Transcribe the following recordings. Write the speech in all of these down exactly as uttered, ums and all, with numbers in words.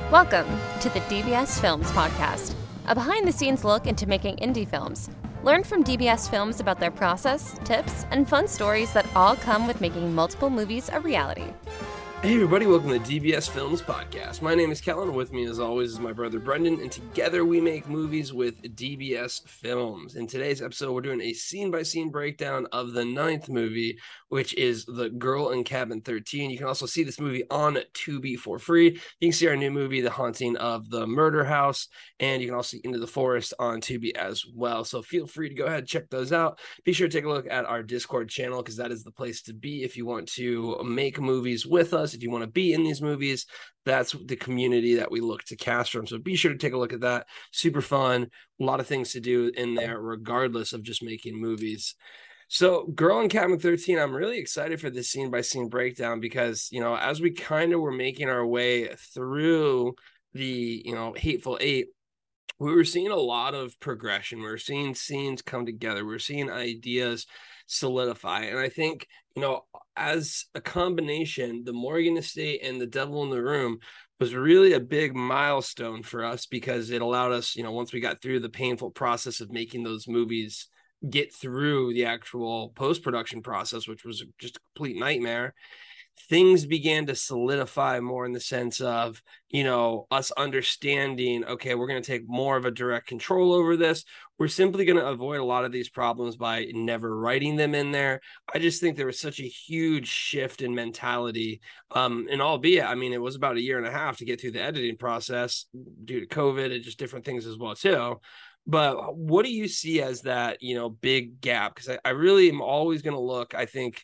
Welcome to the D B S Films Podcast, a behind-the-scenes look into making indie films. Learn from D B S Films about their process, tips, and fun stories that all come with making multiple movies a reality. Hey everybody, welcome to the D B S Films Podcast. My name is Kellen. With me as always is my brother Brendan, and together we make movies with D B S Films. In today's episode, we're doing a scene-by-scene breakdown of the ninth movie, which is The Girl in Cabin thirteen. You can also see this movie on Tubi for free. You can see our new movie, The Haunting of the Murder House, and you can also see Into the Forest on Tubi as well. So feel free to go ahead and check those out. Be sure to take a look at our Discord channel, because that is the place to be if you want to make movies with us. If you want to be in these movies, that's the community that we look to cast from. So be sure to take a look at that. Super fun. A lot of things to do in there, regardless of just making movies. So Girl in Cabin thirteen, I'm really excited for this scene by scene breakdown because, you know, as we kind of were making our way through the, you know, Hateful Eight, we were seeing a lot of progression. We were seeing scenes come together. We were seeing ideas solidify. And I think, you know, as a combination, the Morgan Estate and The Devil in the Room was really a big milestone for us, because it allowed us, you know, once we got through the painful process of making those movies, get through the actual post-production process, which was just a complete nightmare. Things began to solidify more in the sense of, you know, us understanding, okay, we're going to take more of a direct control over this. We're simply going to avoid a lot of these problems by never writing them in there. I just think there was such a huge shift in mentality. Um, and albeit, I mean, it was about a year and a half to get through the editing process due to COVID and just different things as well, too. But what do you see as that, you know, big gap? Because I, I really am always going to look, I think,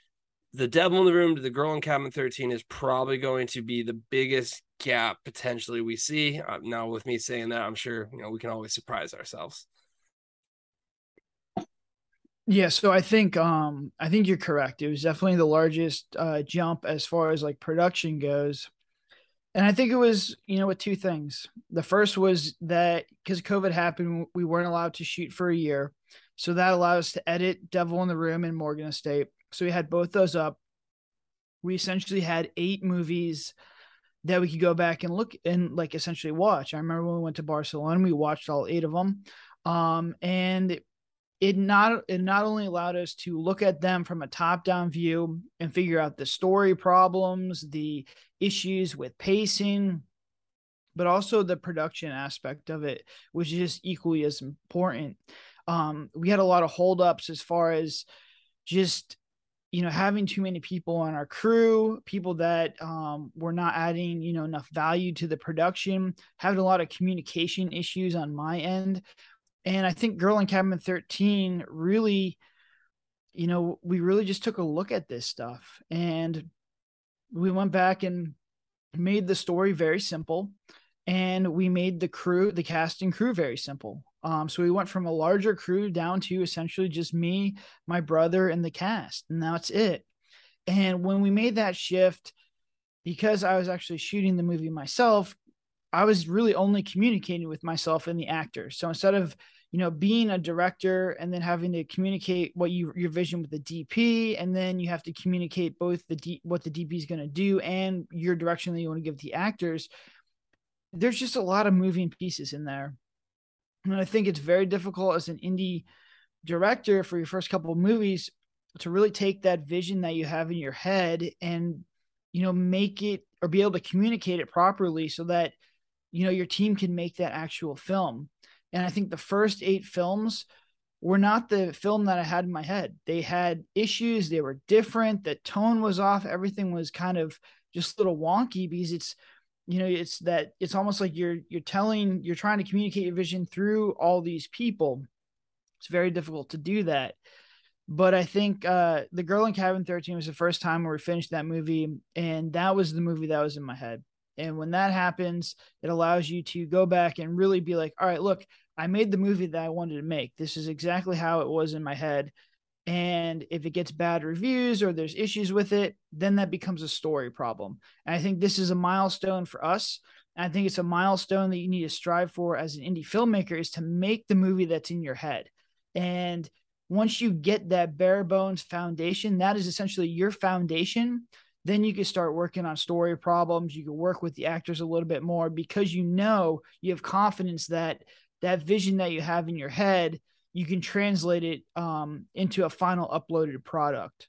The Devil in the Room to The Girl in Cabin thirteen is probably going to be the biggest gap potentially we see. Uh, now, with me saying that, I'm sure, you know, we can always surprise ourselves. Yeah, so I think um, I think you're correct. It was definitely the largest uh, jump as far as like production goes. And I think it was, you know, with two things. The first was that because COVID happened, we weren't allowed to shoot for a year. So that allowed us to edit Devil in the Room and Morgan Estate. So we had both those up. We essentially had eight movies that we could go back and look and like essentially watch. I remember when we went to Barcelona, we watched all eight of them. Um, and it not, it not only allowed us to look at them from a top-down view and figure out the story problems, the issues with pacing, but also the production aspect of it, which is just equally as important. Um, we had a lot of holdups as far as just, you know, having too many people on our crew, people that um, were not adding, you know, enough value to the production, having a lot of communication issues on my end. And I think Girl in Cabin thirteen really, you know, we really just took a look at this stuff, and we went back and made the story very simple, and we made the crew, the cast and crew very simple. Um, so we went from a larger crew down to essentially just me, my brother, and the cast, and that's it. And when we made that shift, because I was actually shooting the movie myself, I was really only communicating with myself and the actors. So instead of, you know, being a director and then having to communicate what you, your vision with the D P, and then you have to communicate both the D, what the D P is going to do and your direction that you want to give the actors, there's just a lot of moving pieces in there. And I think it's very difficult as an indie director for your first couple of movies to really take that vision that you have in your head and, you know, make it or be able to communicate it properly so that, you know, your team can make that actual film. And I think the first eight films were not the film that I had in my head. They had issues. They were different. The tone was off. Everything was kind of just a little wonky because it's, you know, it's that it's almost like you're, you're telling, you're trying to communicate your vision through all these people. It's very difficult to do that. But I think uh, The Girl in Cabin thirteen was the first time where we finished that movie. And that was the movie that was in my head. And when that happens, it allows you to go back and really be like, all right, look, I made the movie that I wanted to make. This is exactly how it was in my head. And if it gets bad reviews or there's issues with it, then that becomes a story problem. And I think this is a milestone for us. And I think it's a milestone that you need to strive for as an indie filmmaker, is to make the movie that's in your head. And once you get that bare bones foundation, that is essentially your foundation. then you can start working on story problems. You can work with the actors a little bit more because you know you have confidence that that vision that you have in your head, you can translate it um, into a final uploaded product.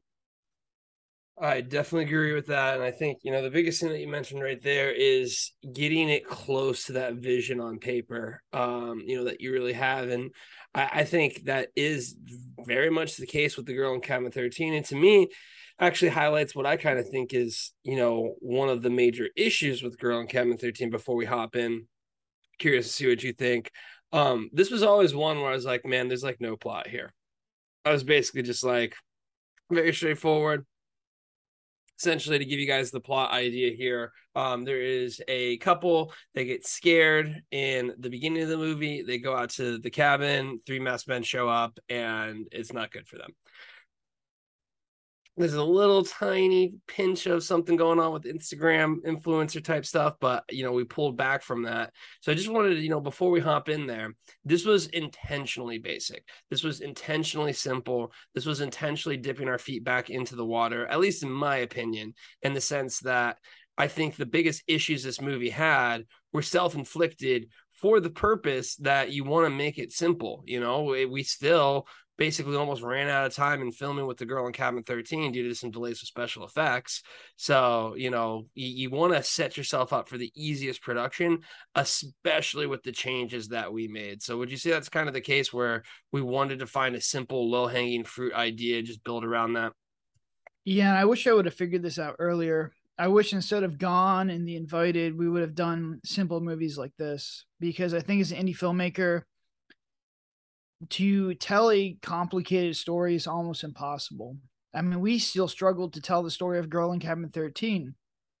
I definitely agree with that. And I think, you know, the biggest thing that you mentioned right there is getting it close to that vision on paper, um, you know, that you really have. And I, I think that is very much the case with The Girl in Cabin thirteen. And to me, actually highlights what I kind of think is, you know, one of the major issues with Girl in Cabin thirteen before we hop in. Curious to see what you think. Um, this was always one where I was like, man, there's like no plot here. I was basically just like, very straightforward. Essentially, to give you guys the plot idea here, um, there is a couple. They get scared in the beginning of the movie. They go out to the cabin. Three masked men show up, and it's not good for them. There's a little tiny pinch of something going on with Instagram influencer type stuff, but, you know, we pulled back from that. So I just wanted to, you know, before we hop in there, this was intentionally basic. This was intentionally simple. This was intentionally dipping our feet back into the water, at least in my opinion, in the sense that I think the biggest issues this movie had were self-inflicted for the purpose that you want to make it simple. You know, we still basically almost ran out of time in filming with The Girl in Cabin thirteen due to some delays with special effects. So, you know, you, you want to set yourself up for the easiest production, especially with the changes that we made. So would you say that's kind of the case where we wanted to find a simple low-hanging fruit idea, just build around that? Yeah, I wish I would have figured this out earlier. I wish instead of Gone and The Invited, we would have done simple movies like this, because I think as an indie filmmaker, to tell a complicated story is almost impossible. I mean, we still struggled to tell the story of Girl in Cabin thirteen.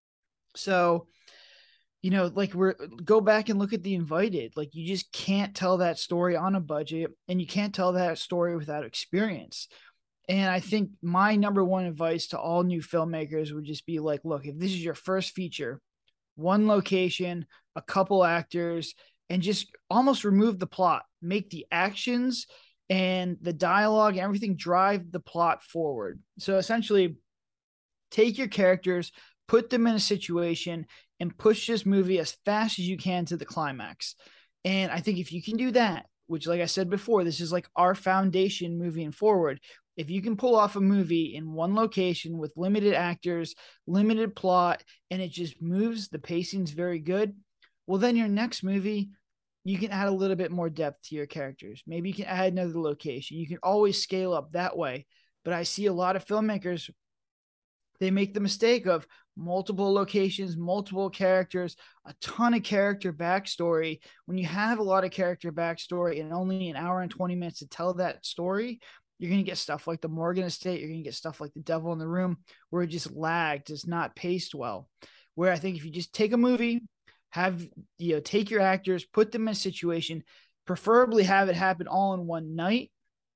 So, you know, like we're go back and look at The Invited. Like, you just can't tell that story on a budget, and you can't tell that story without experience. And I think my number one advice to all new filmmakers would just be like, look, if this is your first feature, one location, a couple actors, and just almost remove the plot, make the actions and the dialogue and everything drive the plot forward. So essentially, take your characters, put them in a situation, and push this movie as fast as you can to the climax. And I think if you can do that, which, like I said before, this is like our foundation moving forward. If you can pull off a movie in one location with limited actors, limited plot, and it just moves, the pacing's very good, well, then your next movie, you can add a little bit more depth to your characters. Maybe you can add another location. You can always scale up that way. But I see a lot of filmmakers, they make the mistake of multiple locations, multiple characters, a ton of character backstory. When you have a lot of character backstory and only an hour and twenty minutes to tell that story, you're going to get stuff like The Morgan Estate. You're going to get stuff like The Devil in the Room, where it just lagged. It's not paced well. Where I think if you just take a movie, have, you know, take your actors, put them in a situation, preferably have it happen all in one night.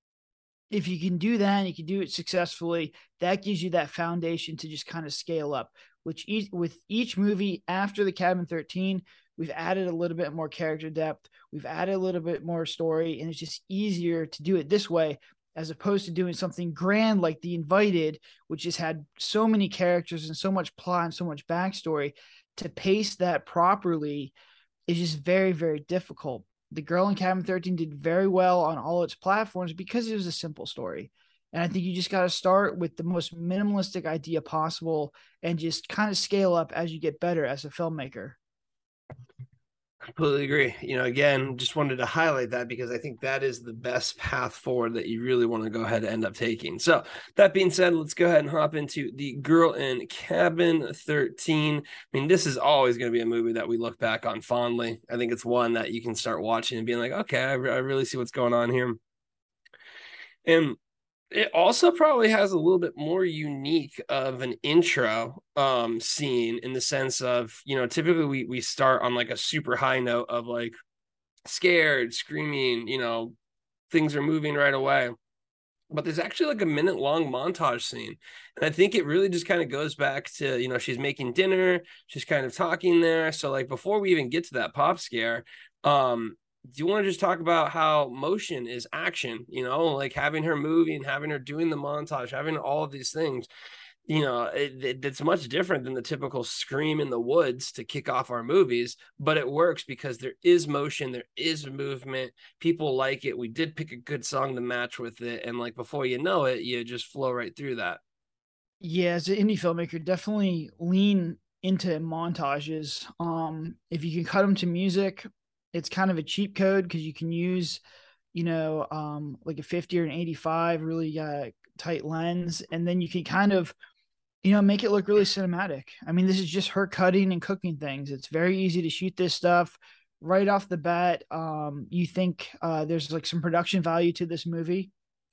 If you can do that and you can do it successfully, that gives you that foundation to just kind of scale up. Which each, with each movie after The Cabin thirteen, we've added a little bit more character depth. We've added a little bit more story, and it's just easier to do it this way as opposed to doing something grand like The Invited, which has had so many characters and so much plot and so much backstory. To pace that properly is just very, very difficult. The Girl in Cabin thirteen did very well on all its platforms because it was a simple story. And I think you just got to start with the most minimalistic idea possible and just kind of scale up as you get better as a filmmaker. Completely agree. You know, again, just wanted to highlight that because I think that is the best path forward that you really want to go ahead and end up taking. So that being said, let's go ahead and hop into The Girl in Cabin thirteen. I mean, this is always going to be a movie that we look back on fondly. I think it's one that you can start watching and being like, okay, I, re- I really see what's going on here. And it also probably has a little bit more unique of an intro um, scene in the sense of, you know, typically we, we start on like a super high note of like scared, screaming, you know, things are moving right away. But there's actually like a minute long montage scene. And I think it really just kind of goes back to, you know, she's making dinner, she's kind of talking there. So like before we even get to that pop scare, um, do you want to just talk about how motion is action, you know, like having her moving, having her doing the montage, having all of these things? you know, it, it, it's much different than the typical scream in the woods to kick off our movies, but it works because there is motion, there is movement. People like it. We did pick a good song to match with it. And like before you know it, you just flow right through that. Yeah, as an indie filmmaker, definitely lean into montages. Um, if you can cut them to music, it's kind of a cheat code because you can use, you know, um, like a fifty or an eighty-five really uh, tight lens, and then you can kind of, you know, make it look really cinematic. I mean, this is just her cutting and cooking things. It's very easy to shoot this stuff right off the bat. Um, you think uh, there's like some production value to this movie.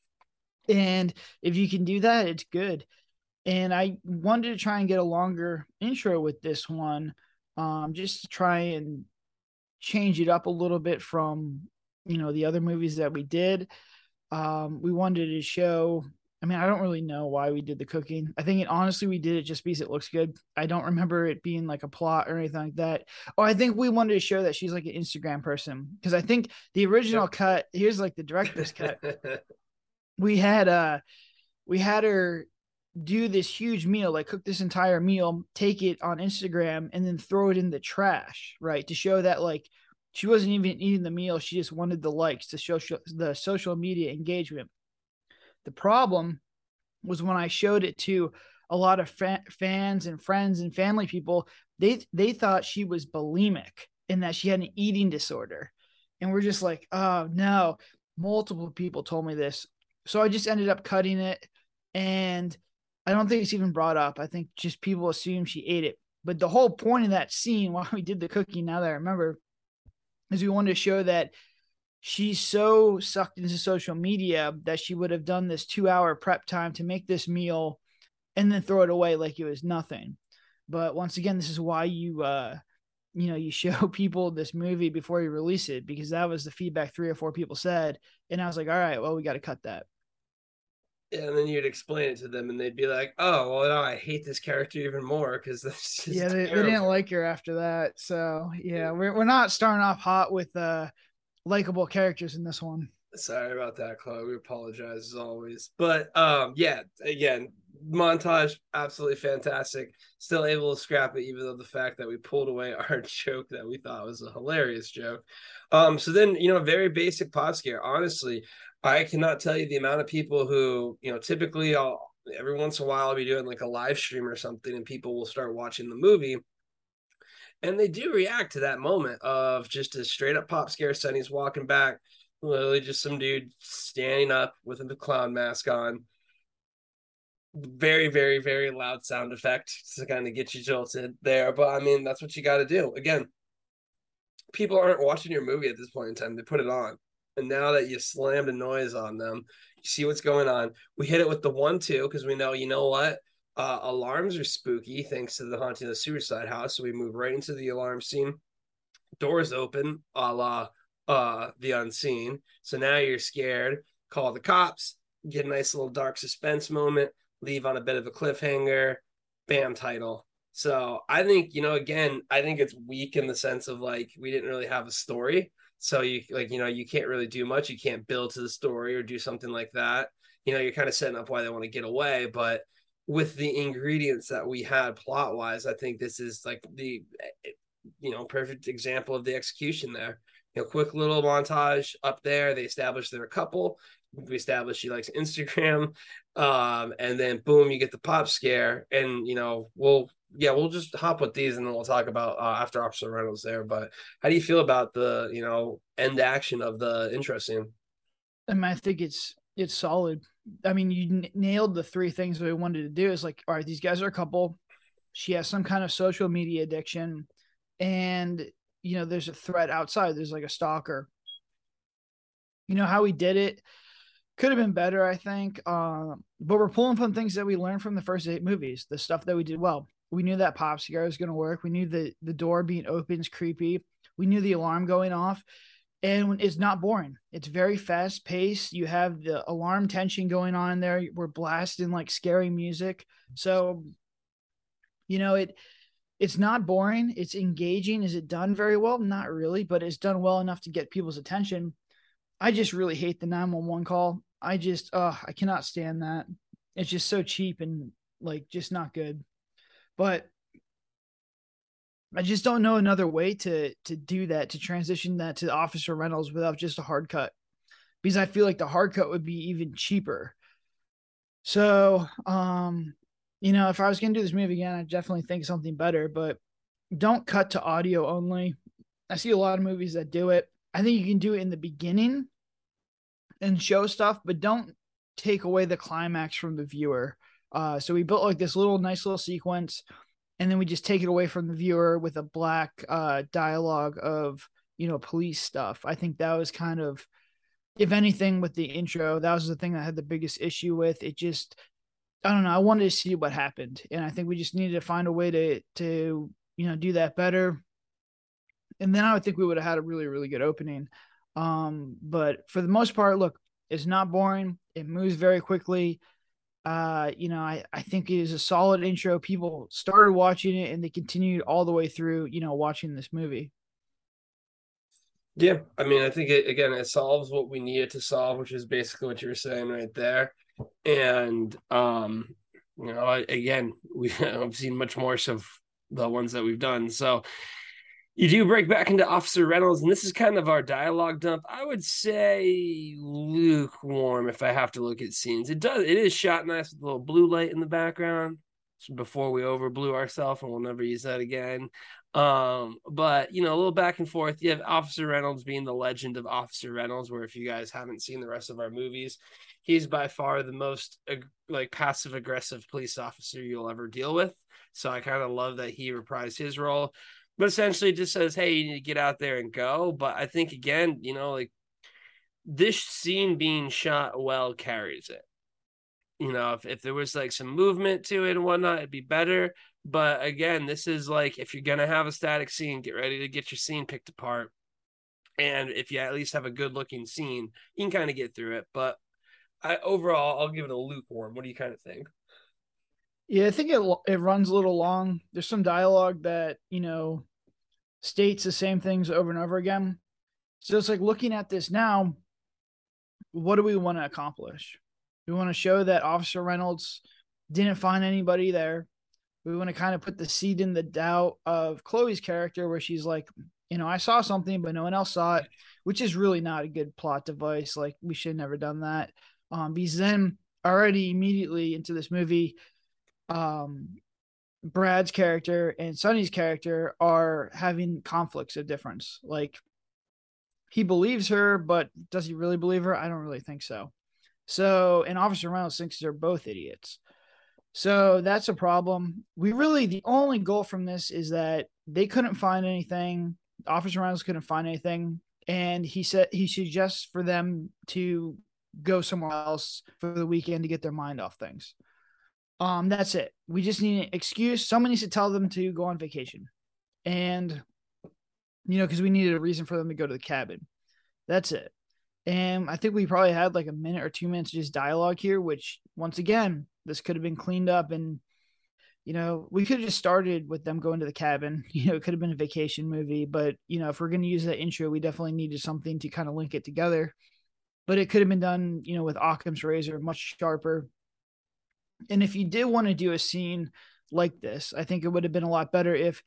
And if you can do that, it's good. And I wanted to try and get a longer intro with this one, um, just to try and change it up a little bit from, you know, the other movies that we did. Um, we wanted to show, I mean, I don't really know why we did the cooking. I think it, honestly, we did it just because it looks good. I don't remember it being like a plot or anything like that. Oh, I think we wanted to show that she's like an Instagram person. Because I think the original yep. cut, here's like the director's cut. We had uh we had her do this huge meal, like cook this entire meal, take it on Instagram, and then throw it in the trash, right? To show that like she wasn't even eating the meal. She just wanted the likes to show the social media engagement. The problem was when I showed it to a lot of fa- fans and friends and family people, they they thought she was bulimic and that she had an eating disorder. And we're just like, oh no, multiple people told me this. So I just ended up cutting it, and I don't think it's even brought up. I think just people assume she ate it. But the whole point of that scene, while we did the cooking, now that I remember, is we wanted to show that she's so sucked into social media that she would have done this two hour prep time to make this meal and then throw it away like it was nothing. But once again, this is why you, uh, you know, you show people this movie before you release it, because that was the feedback three or four people said. And I was like, all right, well, we got to cut that. And then you'd explain it to them and they'd be like, oh, well, no, I hate this character even more because that's just yeah, they, they didn't like her after that. So yeah, we're, we're not starting off hot with uh likable characters in this one. Sorry about that, Chloe. We apologize as always. But um, yeah, again, montage, absolutely fantastic. Still able to scrap it, even though the fact that we pulled away our joke that we thought was a hilarious joke. Um, so then, you know, very basic pod scare. Honestly, I cannot tell you the amount of people who, you know, typically I'll every once in a while I'll be doing like a live stream or something, and people will start watching the movie. And they do react to that moment of just a straight up pop scare. Sonny's walking back, literally just some dude standing up with a clown mask on. Very, very, very loud sound effect to kind of get you jolted there. But I mean, that's what you got to do. Again, people aren't watching your movie at this point in time. They put it on. And now that you slammed a noise on them, you see what's going on. We hit it with the one, two, because we know, you know what? Uh, alarms are spooky thanks to the haunting of the suicide house. So we move right into the alarm scene. Doors open, a la uh, The Unseen. So now you're scared. Call the cops. Get a nice little dark suspense moment. Leave on a bit of a cliffhanger. Bam, title. So I think, you know, again, I think it's weak in the sense of like we didn't really have a story. So you like, you know, you can't really do much. You can't build to the story or do something like that. You know, you're kind of setting up why they want to get away. But with the ingredients that we had plot wise, I think this is like the, you know, perfect example of the execution there. You know, quick little montage up there. They establish they're a couple. We established she likes Instagram. Um, and then boom, you get the pop scare. And, you know, we'll, yeah, we'll just hop with these and then we'll talk about uh, after Officer Reynolds there. But how do you feel about the, you know, end action of the intro scene? I mean, I think it's it's solid. I mean, you n- nailed the three things that we wanted to do. Is like, all right, these guys are a couple. She has some kind of social media addiction, and you know, there's a threat outside. There's like a stalker. You know how we did it could have been better, I think. Uh, but we're pulling from things that we learned from the first eight movies, the stuff that we did well. We knew that pop cigar was going to work. We knew the the door being open is creepy. We knew the alarm going off, and it's not boring. It's very fast paced. You have the alarm tension going on there. We're blasting like scary music. So, you know, it it's not boring. It's engaging. Is it done very well? Not really, but it's done well enough to get people's attention. I just really hate the nine one one call. I just, uh, I cannot stand that. It's just so cheap and like just not good. But I just don't know another way to to do that, to transition that to Officer Reynolds without just a hard cut, because I feel like the hard cut would be even cheaper. So, um, you know, if I was going to do this movie again, I'd definitely think something better, but don't cut to audio only. I see a lot of movies that do it. I think you can do it in the beginning and show stuff, but don't take away the climax from the viewer. Uh, so we built like this little nice little sequence, and then we just take it away from the viewer with a black uh, dialogue of, you know, police stuff. I think that was kind of, if anything, with the intro, that was the thing that I had the biggest issue with. It just, I don't know. I wanted to see what happened, and I think we just needed to find a way to to you know do that better. And then I would think we would have had a really really good opening. Um, but for the most part, look, it's not boring. It moves very quickly. Uh, you know, I, I think it is a solid intro. People started watching it and they continued all the way through, you know, watching this movie. Yeah, I mean, I think it again it solves what we needed to solve, which is basically what you were saying right there. And um, you know, I, again, we I've seen much more of the ones that we've done. So you do break back into Officer Reynolds, and this is kind of our dialogue dump. I would say lukewarm if I have to look at scenes. It does it is shot nice with a little blue light in the background. So before we overblew ourselves, and we'll never use that again. Um, but you know, a little back and forth. You have Officer Reynolds being the legend of Officer Reynolds, where if you guys haven't seen the rest of our movies, he's by far the most like passive aggressive police officer you'll ever deal with. So I kind of love that he reprised his role, but essentially just says, hey, you need to get out there and go. But I think again, you know, like this scene being shot well carries it. You know, if, if there was like some movement to it and whatnot, it'd be better. But again, this is like, if you're going to have a static scene, get ready to get your scene picked apart. And if you at least have a good looking scene, you can kind of get through it. But I overall, I'll give it a lukewarm. What do you kind of think? Yeah, I think it it runs a little long. There's some dialogue that, you know, states the same things over and over again. So it's like looking at this now, what do we want to accomplish? We want to show that Officer Reynolds didn't find anybody there. We want to kind of put the seed in the doubt of Chloe's character where she's like, you know, I saw something, but no one else saw it, which is really not a good plot device. Like, we should have never done that. Um, because then already immediately into this movie, um, Brad's character and Sonny's character are having conflicts of difference. Like, he believes her, but does he really believe her? I don't really think so. So, and Officer Reynolds thinks they're both idiots. So that's a problem. We really, the only goal from this is that they couldn't find anything. Officer Reynolds couldn't find anything. And he said he suggests for them to go somewhere else for the weekend to get their mind off things. Um, that's it. We just need an excuse. Someone needs to tell them to go on vacation. And, you know, because we needed a reason for them to go to the cabin. That's it. And I think we probably had like a minute or two minutes of just dialogue here, which once again, this could have been cleaned up. And, you know, we could have just started with them going to the cabin. You know, it could have been a vacation movie, but, you know, if we're going to use that intro, we definitely needed something to kind of link it together. But it could have been done, you know, with Occam's razor, much sharper. And if you did want to do a scene like this, I think it would have been a lot better if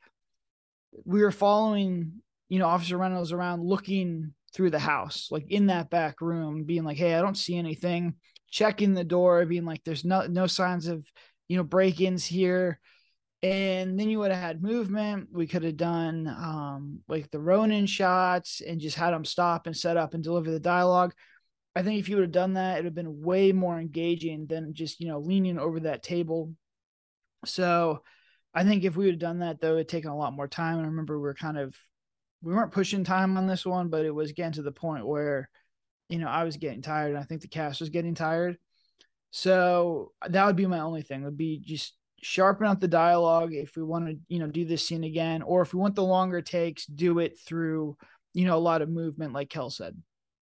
we were following, you know, Officer Reynolds around looking through the house, like in that back room, being like, hey, I don't see anything, checking the door, being like, there's no, no signs of, you know, break-ins here. And then you would have had movement. We could have done um, like the Ronin shots and just had them stop and set up and deliver the dialogue. I think if you would have done that, it would have been way more engaging than just, you know, leaning over that table. So I think if we would have done that, though, it'd taken a lot more time. And I remember we were kind of, we weren't pushing time on this one, but it was getting to the point where, you know, I was getting tired and I think the cast was getting tired. So that would be my only thing, would be just sharpen up the dialogue if we want to, you know, do this scene again, or if we want the longer takes, do it through, you know, a lot of movement, like Kel said.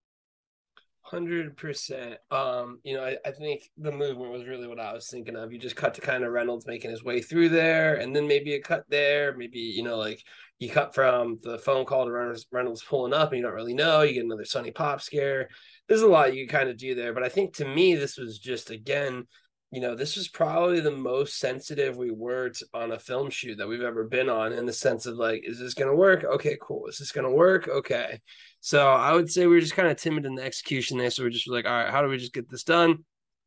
one hundred percent. Um, you know, I, I think the movement was really what I was thinking of. You just cut to kind of Reynolds making his way through there, and then maybe a cut there. Maybe, you know, like you cut from the phone call to Reynolds, Reynolds pulling up, and you don't really know. You get another Sonny Pop scare. There's a lot you can kind of do there. But I think to me, this was just, again, you know, this was probably the most sensitive we were to, on a film shoot that we've ever been on, in the sense of like, is this going to work? Okay, cool. Is this going to work? Okay. So I would say we were just kind of timid in the execution there. So we're just like, all right, how do we just get this done?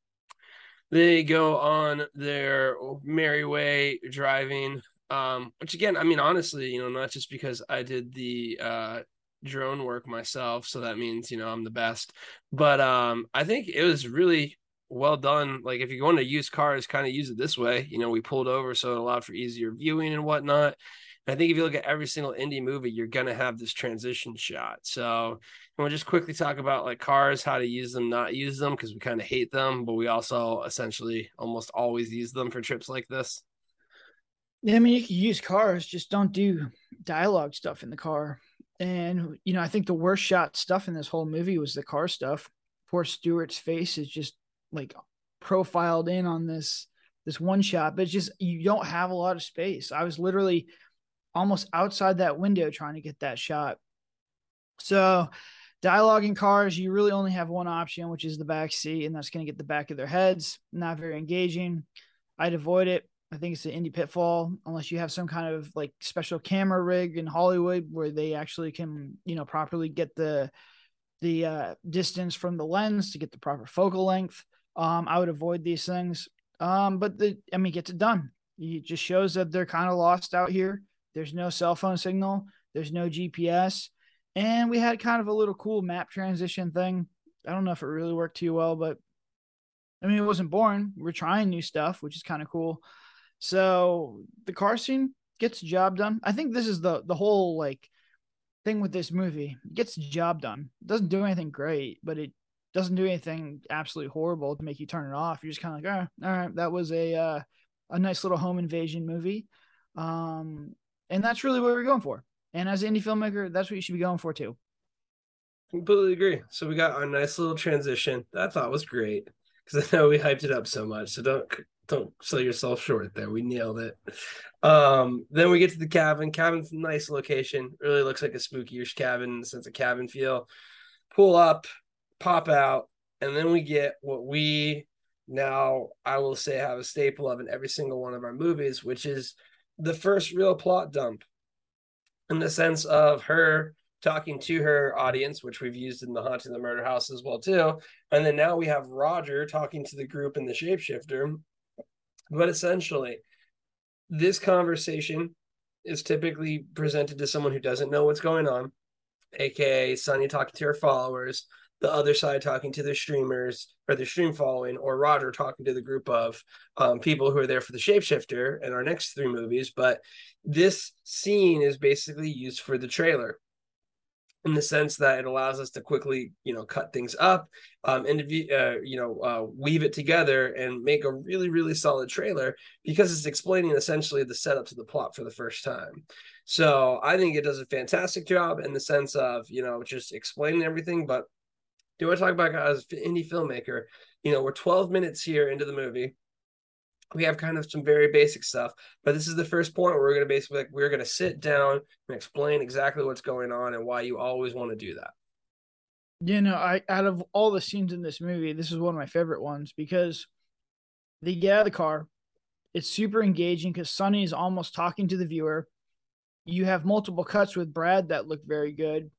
They go on their merry way driving, um, which again, I mean, honestly, you know, not just because I did the uh, drone work myself, so that means, you know, I'm the best, but um, I think it was really well done. Like, if you're going to use cars, kind of use it this way. You know, we pulled over, so it allowed for easier viewing and whatnot. I think if you look at every single indie movie, you're going to have this transition shot. So we'll just quickly talk about like cars, how to use them, not use them, because we kind of hate them, but we also essentially almost always use them for trips like this. Yeah, I mean, you can use cars, just don't do dialogue stuff in the car. And, you know, I think the worst shot stuff in this whole movie was the car stuff. Poor Stewart's face is just like profiled in on this this one shot, but it's just, you don't have a lot of space. I was literally almost outside that window trying to get that shot. So dialogue in cars, you really only have one option, which is the back seat, and that's going to get the back of their heads. Not very engaging. I'd avoid it. I think it's an indie pitfall, unless you have some kind of like special camera rig in Hollywood where they actually can, you know, properly get the the uh, distance from the lens to get the proper focal length. Um, I would avoid these things. Um, but the, I mean, gets it done. It just shows that they're kind of lost out here. There's no cell phone signal. There's no G P S. And we had kind of a little cool map transition thing. I don't know if it really worked too well, but I mean, it wasn't boring. We're trying new stuff, which is kind of cool. So the car scene gets the job done. I think this is the the whole like thing with this movie. It gets the job done. It doesn't do anything great, but it doesn't do anything absolutely horrible to make you turn it off. You're just kind of like, oh, all right, that was a uh, a nice little home invasion movie. Um, and that's really what we're going for. And as an indie filmmaker, that's what you should be going for too. Completely agree. So we got our nice little transition that I thought was great, because I know we hyped it up so much. So don't don't sell yourself short there. We nailed it. Um, then we get to the cabin. Cabin's a nice location. Really looks like a spooky-ish cabin in the sense of cabin feel. Pull up, pop out, and then we get what we now, I will say, have a staple of in every single one of our movies, which is the first real plot dump, in the sense of her talking to her audience, which we've used in the Haunting the Murder House as well too. And then now we have Roger talking to the group in the Shapeshifter. But essentially, this conversation is typically presented to someone who doesn't know what's going on, aka Sonny talking to her followers, the other side talking to their streamers or their stream following, or Roger talking to the group of um, people who are there for the Shapeshifter in our next three movies. But this scene is basically used for the trailer, in the sense that it allows us to quickly, you know, cut things up, um, and uh, you know, uh, weave it together and make a really, really solid trailer, because it's explaining essentially the setup to the plot for the first time. So I think it does a fantastic job in the sense of, you know, just explaining everything. But do I talk about as an indie filmmaker? You know, we're twelve minutes here into the movie. We have kind of some very basic stuff, but this is the first point where we're going to basically, like, we're going to sit down and explain exactly what's going on and why you always want to do that. You know, I out of all the scenes in this movie, this is one of my favorite ones, because they get out of the car. It's super engaging because Sonny is almost talking to the viewer. You have multiple cuts with Brad that look very good,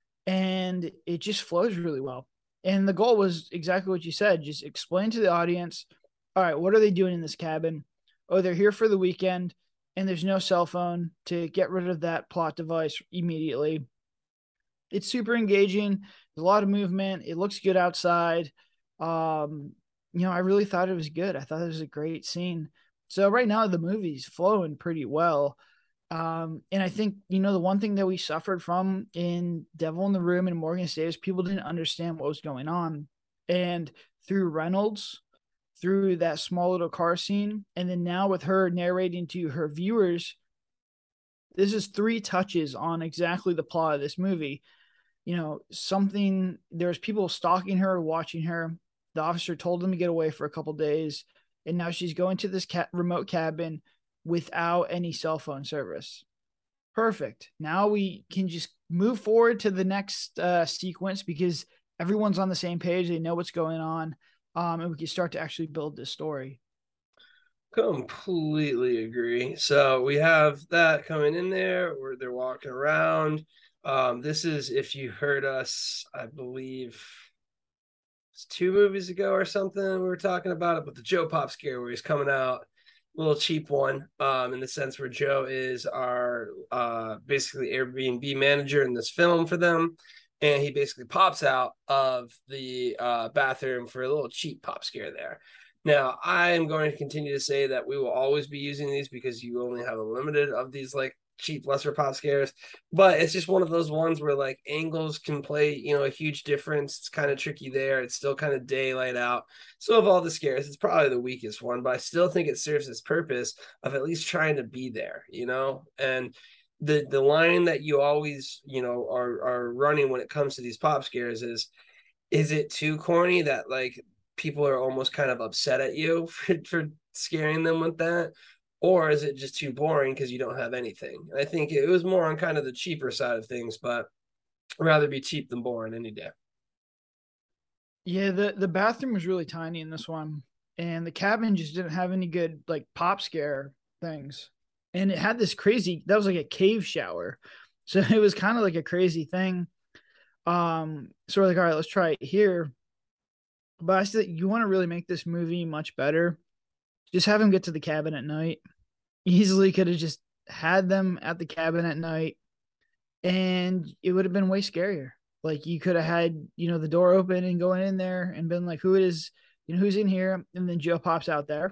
and it just flows really well. And the goal was exactly what you said. Just explain to the audience, all right, what are they doing in this cabin? Oh, they're here for the weekend, and there's no cell phone to get rid of that plot device immediately. It's super engaging. There's a lot of movement. It looks good outside. Um, you know, I really thought it was good. I thought it was a great scene. So right now the movie's flowing pretty well. Um, and I think, you know, the one thing that we suffered from in Devil in the Room and Morgan State is people didn't understand what was going on. And through Reynolds, through that small little car scene, and then now with her narrating to her viewers, this is three touches on exactly the plot of this movie. You know, something, there's people stalking her, watching her. The officer told them to get away for a couple days, and now she's going to this ca- remote cabin without any cell phone service. Perfect. Now we can just move forward to the next uh, sequence, because everyone's on the same page. They know what's going on. um, and we can start to actually build this story. Completely agree. So we have that coming in there where they're walking around. Um, this is, if you heard us, I believe it's two movies ago or something, we were talking about it, but the Joe Pop scare where he's coming out, a little cheap one, um, in the sense where Joe is our uh, basically Airbnb manager in this film for them. And he basically pops out of the uh, bathroom for a little cheap pop scare there. Now, I am going to continue to say that we will always be using these because you only have a limited of these like cheap lesser pop scares, but it's just one of those ones where like angles can play, you know, a huge difference. It's kind of tricky there. It's still kind of daylight out. So of all the scares, it's probably the weakest one, but I still think it serves its purpose of at least trying to be there, you know, and the the line that you always, you know, are are running when it comes to these pop scares is, is it too corny that like people are almost kind of upset at you for, for scaring them with that? Or is it just too boring because you don't have anything? I think it was more on kind of the cheaper side of things, but I'd rather be cheap than boring any day. Yeah, the the bathroom was really tiny in this one, and the cabin just didn't have any good like pop scare things. And it had this crazy, that was like a cave shower, so it was kind of like a crazy thing. Um, so we're like, all right, let's try it here. But I still, you want to really make this movie much better, just have him get to the cabin at night. Easily could have just had them at the cabin at night, and it would have been way scarier. Like you could have had, you know, the door open and going in there and been like, who it is, you know, who's in here, and then Joe pops out there.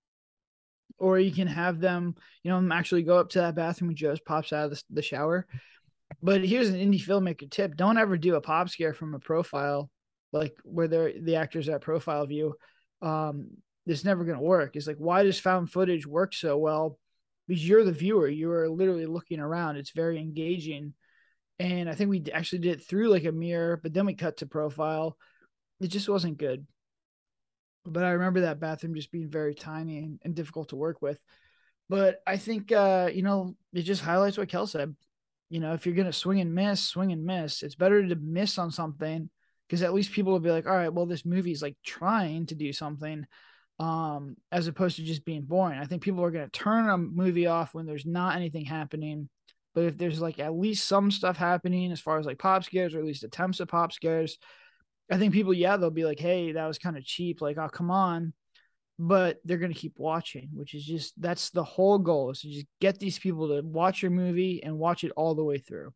Or you can have them, you know, actually go up to that bathroom when Joe pops out of the, the shower. But here's an indie filmmaker tip: don't ever do a pop scare from a profile, like where they're the actors at profile view. Um, it's never going to work. It's like, why does found footage work so well? Because you're the viewer, you are literally looking around. It's very engaging. And I think we actually did it through like a mirror, but then we cut to profile. It just wasn't good. But I remember that bathroom just being very tiny and, and difficult to work with. But I think, uh, you know, it just highlights what Kel said. You know, if you're going to swing and miss, swing and miss. It's better to miss on something because at least people will be like, all right, well, this movie's like trying to do something, um, as opposed to just being boring. I think people are going to turn a movie off when there's not anything happening. But if there's like at least some stuff happening as far as like pop scares or at least attempts at pop scares, I think people, yeah, they'll be like, hey, that was kind of cheap. Like, oh, come on. But they're going to keep watching, which is just, that's the whole goal, is to just get these people to watch your movie and watch it all the way through.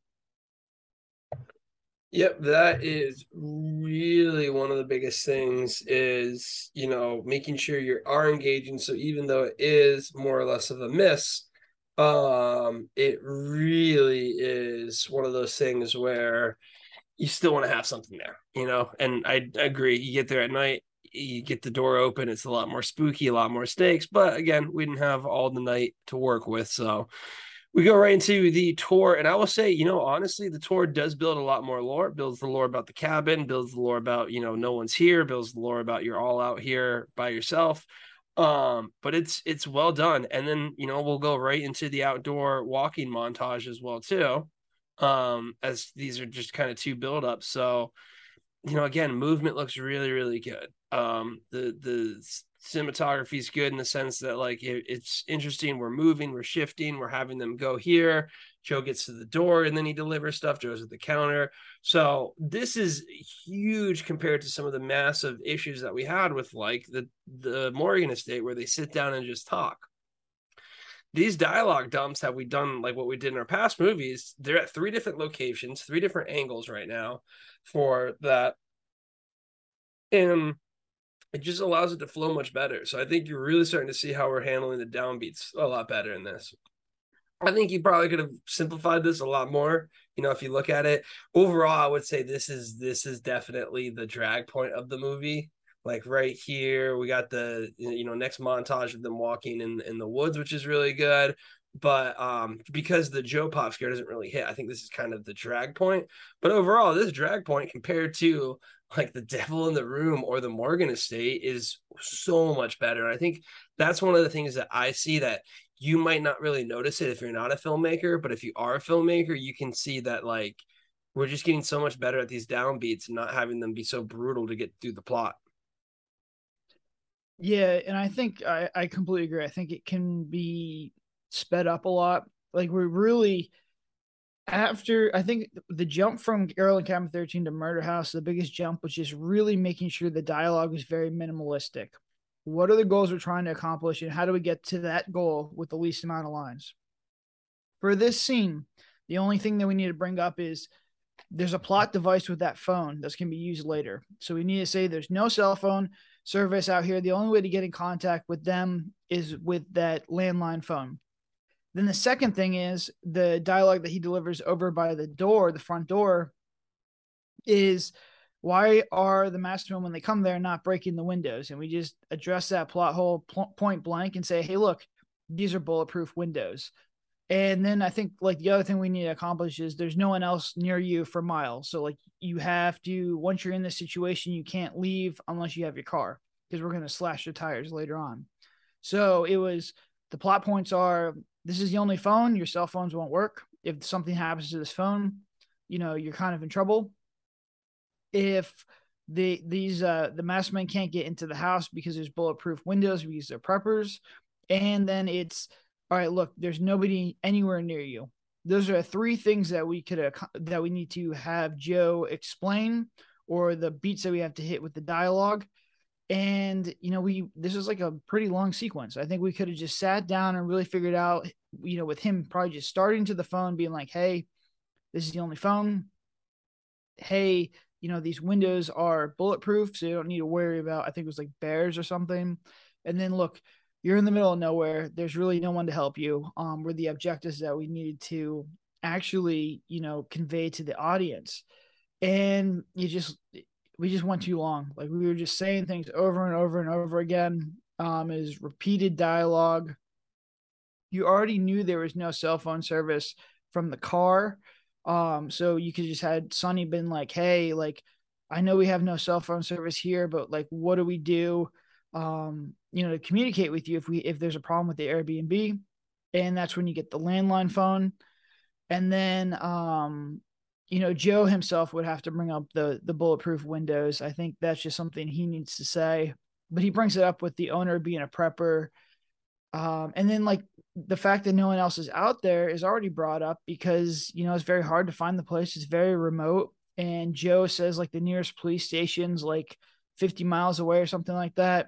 Yep, that is really one of the biggest things is, you know, making sure you are engaging. So even though it is more or less of a miss, um, it really is one of those things where you still want to have something there, you know, and I agree. You get there at night, you get the door open, it's a lot more spooky, a lot more stakes. But again, we didn't have all the night to work with. So we go right into the tour. And I will say, you know, honestly, the tour does build a lot more lore. It builds the lore about the cabin, builds the lore about, you know, no one's here, builds the lore about you're all out here by yourself. Um, but it's it's well done. And then, you know, we'll go right into the outdoor walking montage as well, too. Um, as these are just kind of two build-ups. So, you know, again, movement looks really, really good. Um, the the cinematography is good in the sense that like it, it's interesting. We're moving, we're shifting, we're having them go here. Joe gets to the door and then he delivers stuff. Joe's at the counter. So this is huge compared to some of the massive issues that we had with like the the Morgan estate where they sit down and just talk. These dialogue dumps have we done like what we did in our past movies. They're at three different locations, three different angles right now for that. And it just allows it to flow much better. So I think you're really starting to see how we're handling the downbeats a lot better in this. I think you probably could have simplified this a lot more. You know, if you look at it overall, I would say this is this is definitely the drag point of the movie. Like right here, we got the, you know, next montage of them walking in, in the woods, which is really good. But um, because the Joe Pop scare doesn't really hit, I think this is kind of the drag point. But overall, this drag point compared to like the Devil in the Room or the Morgan estate is so much better. And I think that's one of the things that I see that you might not really notice it if you're not a filmmaker. But if you are a filmmaker, you can see that like we're just getting so much better at these downbeats and not having them be so brutal to get through the plot. Yeah, and I think I, I completely agree. I think it can be sped up a lot. Like we're really after I think the jump from Girl in Cabin thirteen to Murder House, the biggest jump was just really making sure the dialogue was very minimalistic. What are the goals we're trying to accomplish, and how do we get to that goal with the least amount of lines? For this scene, the only thing that we need to bring up is there's a plot device with that phone that's going to be used later. So we need to say there's no cell phone service out here. The only way to get in contact with them is with that landline phone. Then the second thing is the dialogue that he delivers over by the door, the front door, is why are the masked men when they come there not breaking the windows? And we just address that plot hole point blank and say, hey, look, these are bulletproof windows. And then I think like the other thing we need to accomplish is there's no one else near you for miles. So like you have to, once you're in this situation, you can't leave unless you have your car because we're going to slash your tires later on. So it was, the plot points are, this is the only phone, your cell phones won't work. If something happens to this phone, you know, you're kind of in trouble. If the, these, uh, the masked men can't get into the house because there's bulletproof windows because they're preppers. And then it's, all right, look, there's nobody anywhere near you. Those are three things that we could uh, that we need to have Joe explain, or the beats that we have to hit with the dialogue. And you know, we this is like a pretty long sequence. I think we could have just sat down and really figured out, you know, with him probably just starting to the phone, being like, "Hey, this is the only phone. Hey, you know, these windows are bulletproof, so you don't need to worry about." I think it was like bears or something. And then look, you're in the middle of nowhere. There's really no one to help you. Um, were the objectives that we needed to actually, you know, convey to the audience. And you just, we just went too long. Like we were just saying things over and over and over again. Um, is repeated dialogue. You already knew there was no cell phone service from the car. Um, so you could just had Sonny been like, hey, like, I know we have no cell phone service here, but like, what do we do? Um, you know, to communicate with you if we if there's a problem with the Airbnb. And that's when you get the landline phone. And then um, you know, Joe himself would have to bring up the the bulletproof windows. I think that's just something he needs to say. But he brings it up with the owner being a prepper. Um, and then like the fact that no one else is out there is already brought up because, you know, it's very hard to find the place. It's very remote. And Joe says like the nearest police station's like fifty miles away or something like that.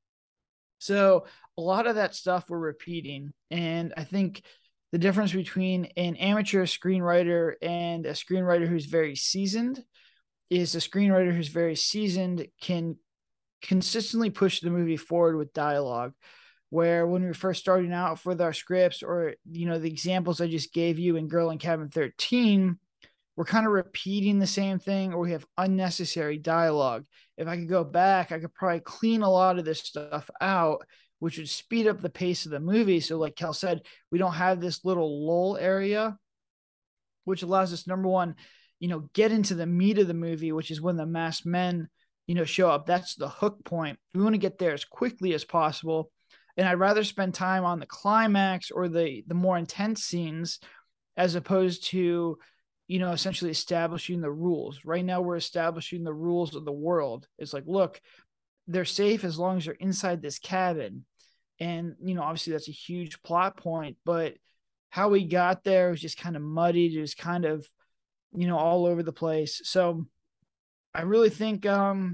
So a lot of that stuff we're repeating. And I think the difference between an amateur screenwriter and a screenwriter who's very seasoned is a screenwriter who's very seasoned can consistently push the movie forward with dialogue. Where when we were first starting out with our scripts, or, you know, the examples I just gave you in Girl in Cabin thirteen, we're kind of repeating the same thing, or we have unnecessary dialogue. If I could go back, I could probably clean a lot of this stuff out, which would speed up the pace of the movie. So like Kel said, we don't have this little lull area, which allows us, number one, you know, get into the meat of the movie, which is when the masked men, you know, show up. That's the hook point. We want to get there as quickly as possible. And I'd rather spend time on the climax or the, the more intense scenes as opposed to, you know, essentially establishing the rules. Right now, we're establishing the rules of the world. It's like, look, they're safe as long as they're inside this cabin. And, you know, obviously that's a huge plot point, but how we got there was just kind of muddied. It was kind of, you know, all over the place. So I really think, um,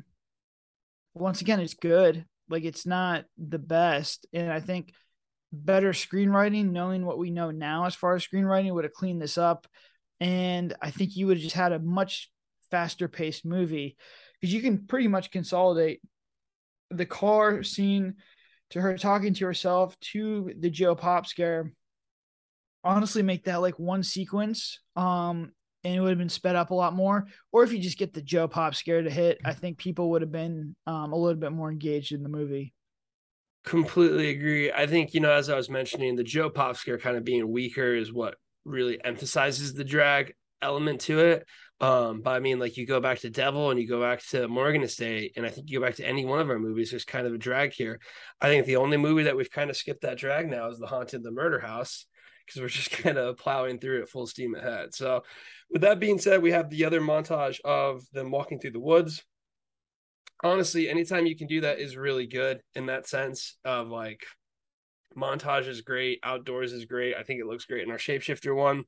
once again, it's good. Like, it's not the best. And I think better screenwriting, knowing what we know now as far as screenwriting, would have cleaned this up. And I think you would have just had a much faster paced movie because you can pretty much consolidate the car scene to her talking to herself to the Joe Pop scare. Honestly, make that like one sequence. Um, and it would have been sped up a lot more. Or if you just get the Joe Pop scare to hit, I think people would have been um, a little bit more engaged in the movie. Completely agree. I think, you know, as I was mentioning, the Joe Pop scare kind of being weaker is what really emphasizes the drag element to it. Um, but I mean, like, you go back to Devil and you go back to Morgan Estate, and I think you go back to any one of our movies, there's kind of a drag here. I think the only movie that we've kind of skipped that drag now is The Haunted, the Murder House, because we're just kind of plowing through it full steam ahead. So with that being said, we have the other montage of them walking through the woods. honestly, anytime you can do that is really good in that sense of like montage is great, outdoors is great. I think it looks great in our shapeshifter one.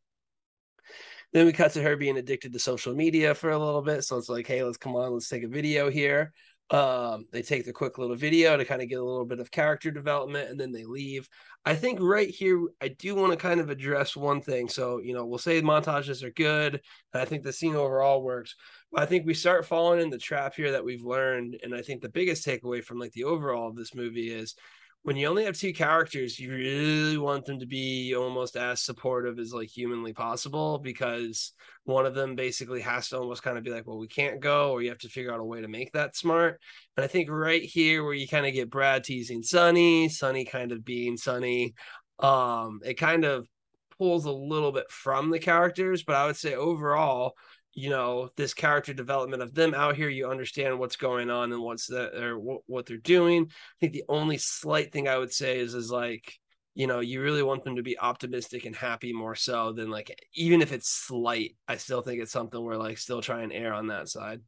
Then we cut to her being addicted to social media for a little bit. So it's like, hey, let's come on, let's take a video here. Um, they take the quick little video to kind of get a little bit of character development, and then they leave. I think right here, I do want to kind of address one thing. So, you know, we'll say montages are good. And I think the scene overall works. But I think we start falling in the trap here that we've learned. And I think the biggest takeaway from like the overall of this movie is when you only have two characters, you really want them to be almost as supportive as like humanly possible, because one of them basically has to almost kind of be like, well, we can't go, or you have to figure out a way to make that smart. And I think right here where you kind of get Brad teasing Sonny, Sonny kind of being Sonny, um, it kind of pulls a little bit from the characters. But I would say overall, you know, this character development of them out here, you understand what's going on and what's that or what, what they're doing. I think the only slight thing I would say is, is like, you know, you really want them to be optimistic and happy more so than like, even if it's slight, I still think it's something where like still try and err on that side.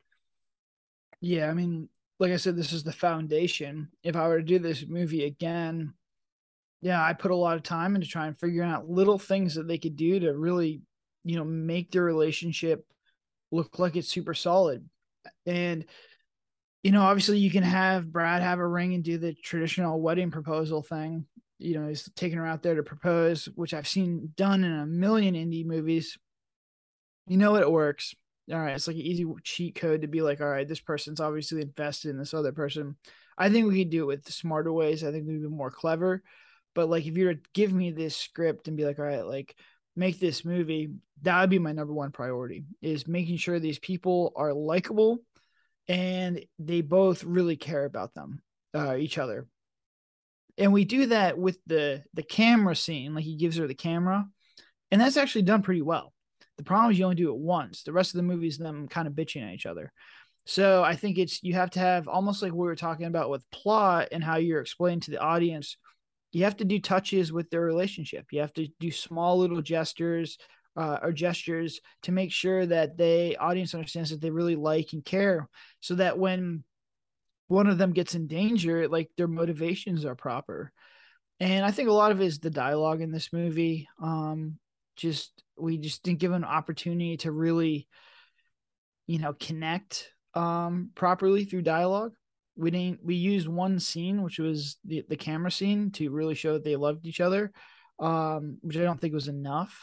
Yeah. I mean, like I said, this is the foundation. If I were to do this movie again, yeah, I put a lot of time into trying figuring out little things that they could do to really, you know, make their relationship look like it's super solid. And, you know, obviously you can have Brad have a ring and do the traditional wedding proposal thing. You know, he's taking her out there to propose, which I've seen done in a million indie movies. You know, it works. All right. It's like an easy cheat code to be like, all right, this person's obviously invested in this other person. I think we could do it with smarter ways. I think we'd be more clever. But like, if you were to give me this script and be like, all right, like, make this movie, that would be my number one priority, is making sure these people are likable and they both really care about them, uh, each other. And we do that with the the camera scene, like he gives her the camera, and that's actually done pretty well. The problem is you only do it once. The rest of the movie is them kind of bitching at each other. So I think it's, you have to have almost like what we were talking about with plot and how you're explaining to the audience, you have to do touches with their relationship. You have to do small little gestures uh, or gestures to make sure that the audience understands that they really like and care, so that when one of them gets in danger, like their motivations are proper. And I think a lot of it is the dialogue in this movie. Um, just, we just didn't give an opportunity to really, you know, connect um, properly through dialogue. We didn't, we used one scene, which was the, the camera scene, to really show that they loved each other, um, which I don't think was enough.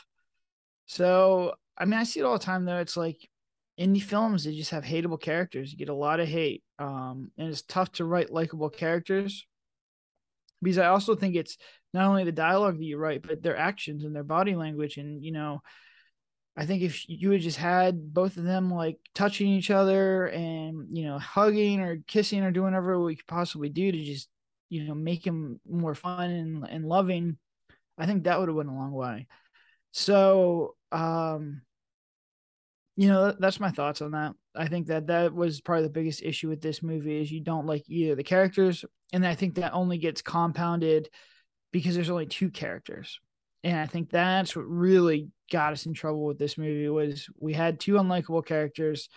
So, I mean, I see it all the time though. It's like indie films, they just have hateable characters. You get a lot of hate. Um, and it's tough to write likable characters, because I also think it's not only the dialogue that you write, but their actions and their body language. And, you know, I think if you had just had both of them like touching each other and, you know, hugging or kissing or doing whatever we could possibly do to just, you know, make him more fun and, and loving, I think that would have went a long way. So, um, you know, that's my thoughts on that. I think that that was probably the biggest issue with this movie, is you don't like either the characters. And I think that only gets compounded because there's only two characters. And I think that's what really got us in trouble with this movie, was we had two unlikable characters,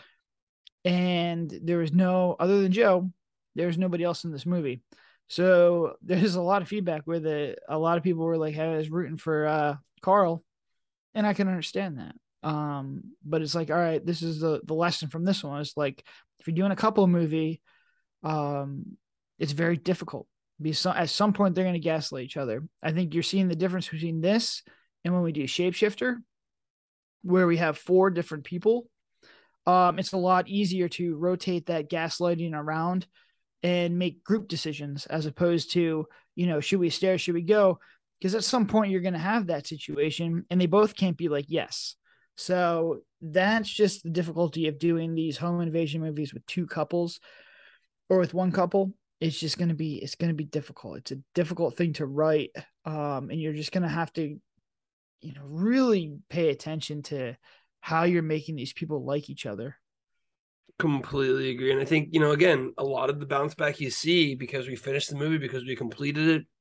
and there was no, other than Joe, there's nobody else in this movie. So there's a lot of feedback where the, a lot of people were like, hey, I was rooting for uh, Carl. And I can understand that. Um, but it's like, all right, this is the, the lesson from this one. It's like, if you're doing a couple movie, um, it's very difficult, because some, at some point they're going to gaslight each other. I think you're seeing the difference between this and when we do Shapeshifter, where we have four different people. Um, it's a lot easier to rotate that gaslighting around and make group decisions, as opposed to, you know, should we stay, should we go? Because at some point you're going to have that situation, and they both can't be like, yes. So that's just the difficulty of doing these home invasion movies with two couples or with one couple. It's just going to be, it's going to be difficult. It's a difficult thing to write. Um, and you're just going to have to, you know, really pay attention to how you're making these people like each other. Completely agree. And I think, you know, again, a lot of the bounce back you see because we finished the movie, because we completed it,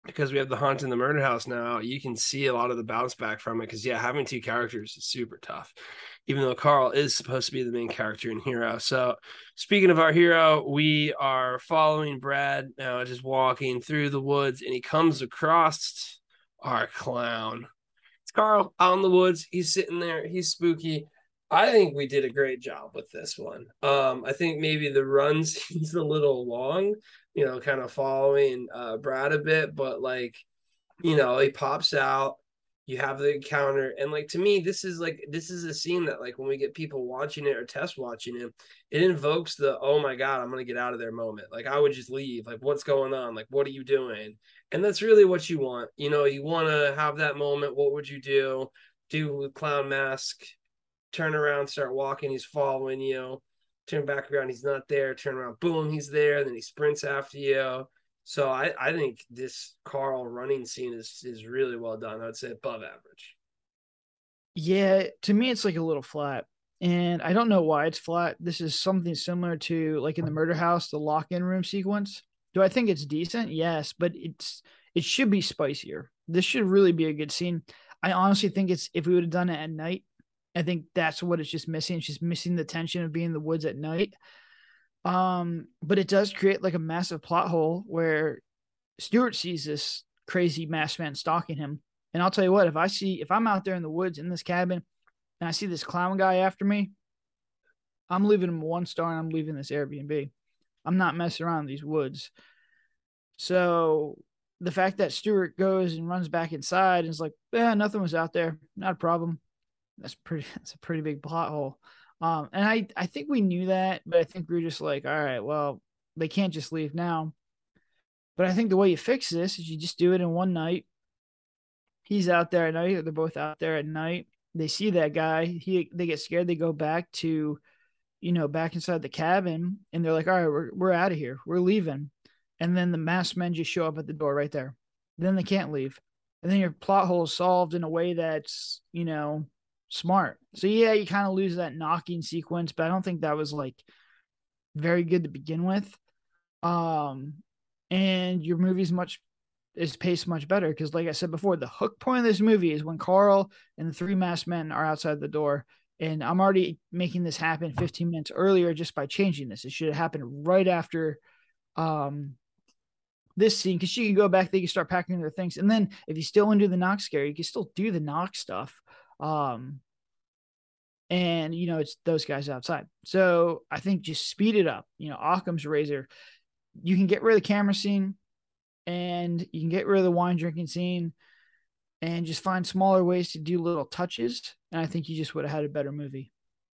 because we have the Haunt and the Murder House now, you can see a lot of the bounce back from it. Because yeah, having two characters is super tough, even though Carl is supposed to be the main character and hero. So speaking of our hero, we are following Brad now, just walking through the woods, and he comes across our clown. It's Carl out in the woods. He's sitting there. He's spooky. I think we did a great job with this one. Um, I think maybe the run seems a little long, you know, kind of following uh, Brad a bit, but like, you know, he pops out. You have the encounter, and like to me, this is like this is a scene that like when we get people watching it or test watching it, it invokes the oh my god, I'm gonna get out of there moment. Like I would just leave. Like what's going on? Like what are you doing? And that's really what you want. You know, you want to have that moment. What would you do? Do with clown mask? Turn around, start walking. He's following you. Turn back around. He's not there. Turn around. Boom. He's there. Then he sprints after you. So I, I think this Carl running scene is is really well done. I would say above average. Yeah, to me it's like a little flat. And I don't know why it's flat. This is something similar to like in the murder house, the lock-in room sequence. Do I think it's decent? Yes, but it's it should be spicier. This should really be a good scene. I honestly think it's if we would have done it at night, I think that's what it's just missing. It's just missing the tension of being in the woods at night. Um, but it does create like a massive plot hole where Stuart sees this crazy masked man stalking him. And I'll tell you what, if I see, if I'm out there in the woods in this cabin and I see this clown guy after me, I'm leaving him one star and I'm leaving this Airbnb. I'm not messing around in these woods. So the fact that Stuart goes and runs back inside and is like, yeah, nothing was out there. Not a problem. That's pretty, that's a pretty big plot hole. Um, and I, I think we knew that, but I think we were just like, all right, well, they can't just leave now. But I think the way you fix this is you just do it in one night. He's out there at night, or they're both out there at night. They see that guy. He, they get scared. They go back to, you know, back inside the cabin, and they're like, all right, we're we're out of here. We're leaving. And then the masked men just show up at the door right there. Then they can't leave. And then your plot hole is solved in a way that's, you know, smart. So yeah, you kind of lose that knocking sequence, but I don't think that was like very good to begin with. Um, and your movie's much is paced much better because, like I said before, the hook point of this movie is when Carl and the three masked men are outside the door. And I'm already making this happen fifteen minutes earlier just by changing this. It should have happened right after um this scene, because she can go back, they can start packing their things. And then if you still want to do the knock scare, you can still do the knock stuff. Um, and you know, it's those guys outside. So I think just speed it up. You know, Occam's razor. You can get rid of the camera scene and you can get rid of the wine drinking scene and just find smaller ways to do little touches. And I think you just would have had a better movie.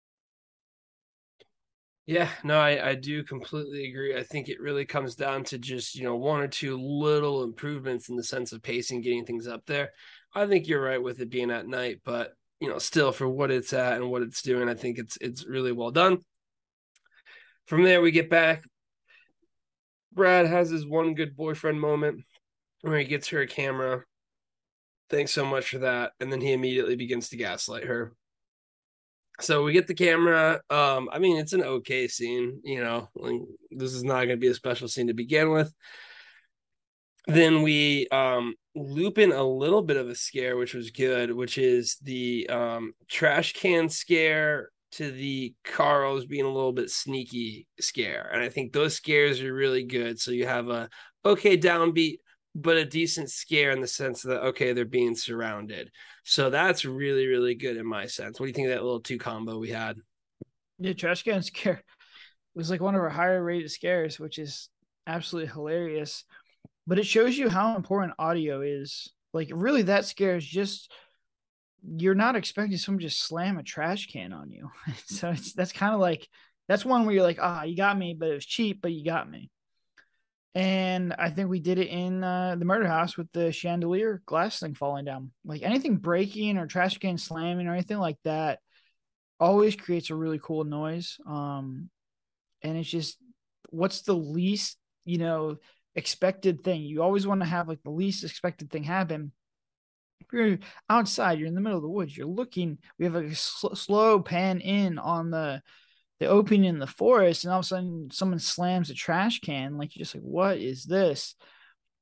Yeah, no, I, I do completely agree. I think it really comes down to just, you know, one or two little improvements in the sense of pacing, getting things up there. I think you're right with it being at night, but, you know, still for what it's at and what it's doing, I think it's it's really well done. From there, we get back. Brad has his one good boyfriend moment where he gets her a camera. Thanks so much for that. And then he immediately begins to gaslight her. So we get the camera. Um, I mean, it's an okay scene, you know, like, this is not going to be a special scene to begin with. Then we um, loop in a little bit of a scare, which was good, which is the um, trash can scare to the Carl's being a little bit sneaky scare. And I think those scares are really good. So you have a okay downbeat, but a decent scare in the sense that, okay, they're being surrounded. So that's really, really good in my sense. What do you think of that little two combo we had? Yeah, trash can scare was like one of our higher rated scares, which is absolutely hilarious. But it shows you how important audio is. Like, really, that scare is just, you're not expecting someone to just slam a trash can on you. So it's, that's kind of like, that's one where you're like, ah, you got me, but it was cheap, but you got me. And I think we did it in uh, the murder house with the chandelier glass thing falling down. Like anything breaking or trash can slamming or anything like that always creates a really cool noise. Um, and it's just, what's the least, you know, expected thing? You always want to have like the least expected thing happen. If you're outside, you're in the middle of the woods, you're looking, we have a sl- slow pan in on the the opening in the forest, and all of a sudden someone slams a trash can. Like, you're just like, what is this?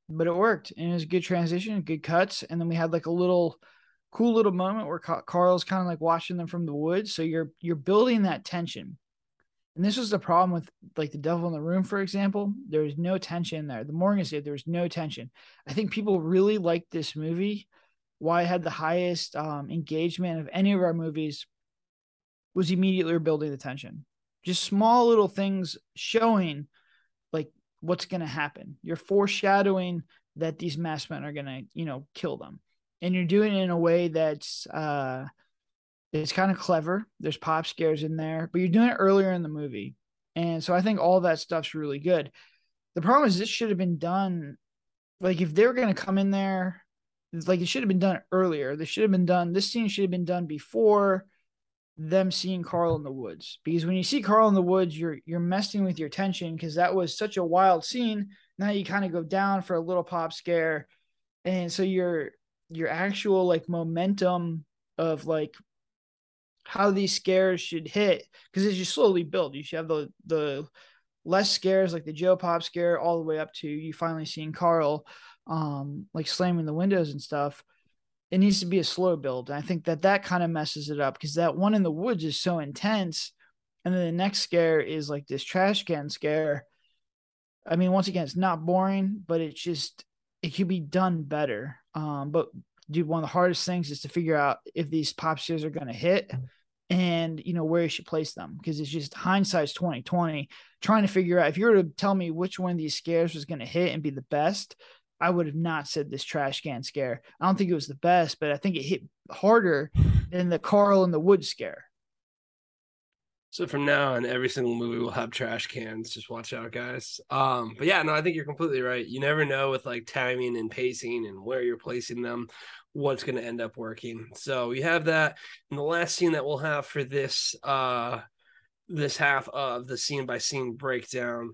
but it worked, and it was a good transition, good cuts, and then we had like a little cool little moment where Carl's kind of like watching them from the woods. So you're you're building that tension. And this was the problem with like The Devil in the Room, for example. There was no tension there. The Morgan said there was no tension. I think people really liked this movie. Why it had the highest um, engagement of any of our movies was immediately building the tension. Just small little things showing like what's going to happen. You're foreshadowing that these masked men are going to, you know, kill them. And you're doing it in a way that's uh, it's kind of clever. There's pop scares in there, but you're doing it earlier in the movie. And so I think all that stuff's really good. The problem is this should have been done, like if they were going to come in there, like it should have been done earlier. This should have been done, this scene should have been done before them seeing Carl in the woods. Because when you see Carl in the woods, you're you're messing with your tension because that was such a wild scene. Now you kind of go down for a little pop scare. And so your your actual like momentum of like how these scares should hit, because as you slowly build, you should have the the less scares like the Joe Pop scare all the way up to you finally seeing Carl um like slamming the windows and stuff. It needs to be a slow build. And I think that that kind of messes it up because that one in the woods is so intense, and then the next scare is like this trash can scare. I mean, once again, it's not boring, but it's just it could be done better. Um, but dude, one of the hardest things is to figure out if these pop scares are going to hit, and you know where you should place them, because it's just hindsight's twenty twenty. Trying to figure out if you were to tell me which one of these scares was going to hit and be the best, I would have not said this trash can scare. I don't think it was the best, but I think it hit harder than the Carl in the woods scare. So from now on, every single movie will have trash cans. Just watch out, guys. Um, but yeah, no, I think you're completely right. You never know with like timing and pacing and where you're placing them, what's going to end up working. So you have that. And the last scene that we'll have for this uh, this half of the scene by scene breakdown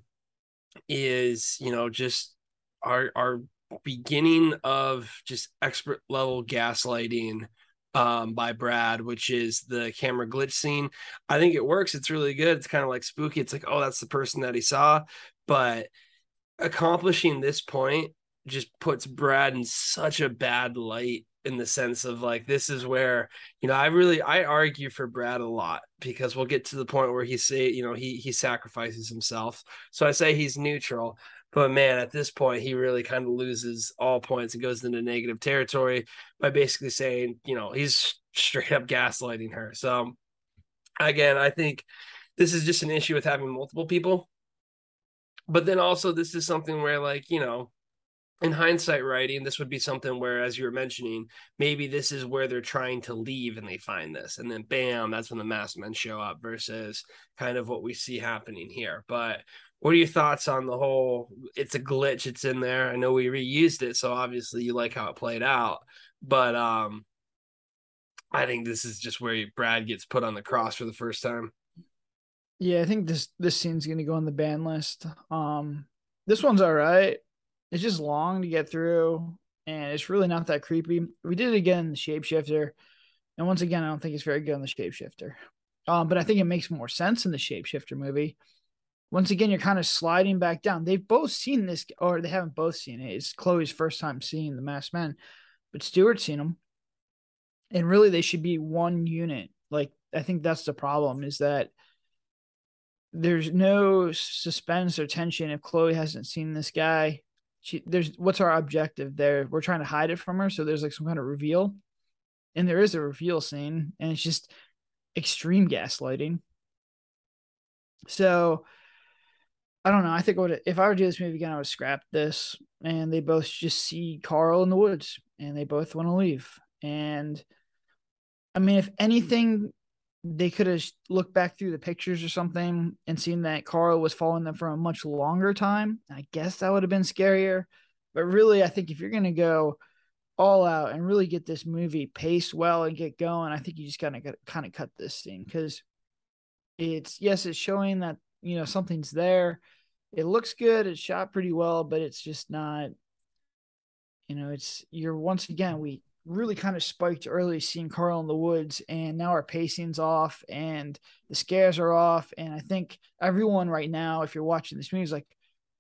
is, you know, just our our beginning of just expert level gaslighting um by Brad, which is the camera glitch scene. I think it works. It's really good. It's kind of like spooky. It's like, oh, that's the person that he saw. But accomplishing this point just puts Brad in such a bad light, in the sense of like, this is where, you know, I really I argue for Brad a lot, because we'll get to the point where he say, you know, he he sacrifices himself. So I say he's neutral. But man, at this point, he really kind of loses all points and goes into negative territory by basically saying, you know, he's straight up gaslighting her. So again, I think this is just an issue with having multiple people. But then also this is something where, like, you know, in hindsight writing, this would be something where, as you were mentioning, maybe this is where they're trying to leave and they find this. And then bam, that's when the masked men show up, versus kind of what we see happening here. But what are your thoughts on the whole, it's a glitch, it's in there? I know we reused it, so obviously you like how it played out. But um, I think this is just where Brad gets put on the cross for the first time. Yeah, I think this this scene's going to go on the ban list. Um, this one's all right. It's just long to get through, and it's really not that creepy. We did it again in the Shapeshifter, and once again, I don't think it's very good in the Shapeshifter. Um, but I think it makes more sense in the Shapeshifter movie. Once again, you're kind of sliding back down. They've both seen this, or they haven't both seen it. It's Chloe's first time seeing the masked men, but Stuart's seen them. And really, they should be one unit. Like, I think that's the problem, is that there's no suspense or tension if Chloe hasn't seen this guy. She, there's what's our objective there? We're trying to hide it from her, so there's like some kind of reveal. And there is a reveal scene, and it's just extreme gaslighting. So I don't know. I think I would, if I were to do this movie again, I would scrap this. And they both just see Carl in the woods, and they both want to leave. And I mean, if anything, they could have looked back through the pictures or something and seen that Carl was following them for a much longer time. I guess that would have been scarier. But really, I think if you're going to go all out and really get this movie paced well and get going, I think you just kind of kind of cut this scene, because it's, yes, it's showing that, you know, something's there. It looks good. It's shot pretty well, but it's just not, you know, it's, you're, once again, we really kind of spiked early seeing Carl in the woods, and now our pacing's off and the scares are off. And I think everyone right now, if you're watching this movie, is like,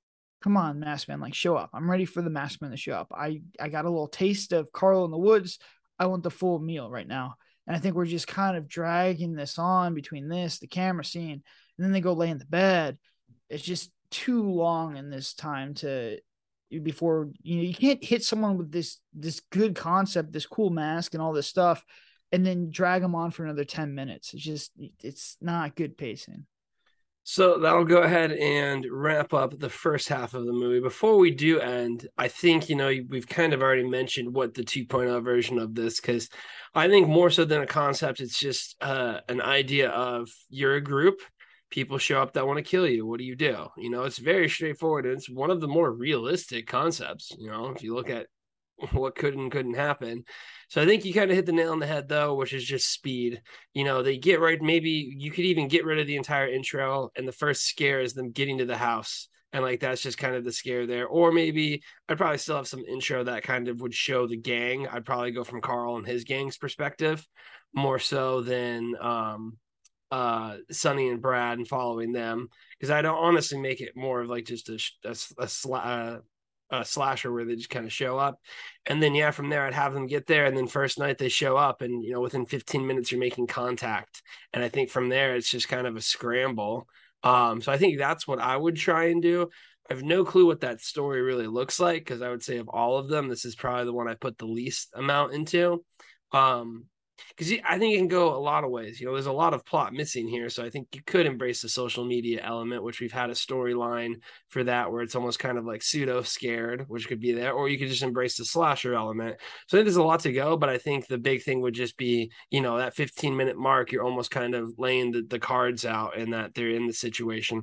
come on, Masked Man, like show up. I'm ready for the Masked Man to show up. I, I got a little taste of Carl in the woods. I want the full meal right now. And I think we're just kind of dragging this on between this, the camera scene, and then they go lay in the bed. It's just too long in this time to before, you know, you can't hit someone with this, this good concept, this cool mask and all this stuff, and then drag them on for another ten minutes. It's just, it's not good pacing. So that'll go ahead and wrap up the first half of the movie. Before we do end, I think, you know, we've kind of already mentioned what the two point oh version of this, because I think more so than a concept, it's just uh, an idea of you're a group, people show up that want to kill you. What do you do? You know, it's very straightforward. And it's one of the more realistic concepts, you know, if you look at what could and couldn't happen. So I think you kind of hit the nail on the head, though, which is just speed. You know, they get right. Maybe you could even get rid of the entire intro, and the first scare is them getting to the house. And like, that's just kind of the scare there. Or maybe I'd probably still have some intro that kind of would show the gang. I'd probably go from Carl and his gang's perspective more so than um, uh, Sonny and Brad and following them. Because I don't honestly make it more of like just a, a, a, a uh, a slasher where they just kind of show up. And then, yeah, from there, I'd have them get there. And then first night they show up and, you know, within fifteen minutes, you're making contact. And I think from there, it's just kind of a scramble. Um, so I think that's what I would try and do. I have no clue what that story really looks like, because I would say of all of them, this is probably the one I put the least amount into. Um, because I think it can go a lot of ways. You know, there's a lot of plot missing here. So I think you could embrace the social media element, which we've had a storyline for that, where it's almost kind of like pseudo scared, which could be there, or you could just embrace the slasher element. So I think there's a lot to go, but I think the big thing would just be, you know, that fifteen minute mark, you're almost kind of laying the, the cards out and that they're in the situation.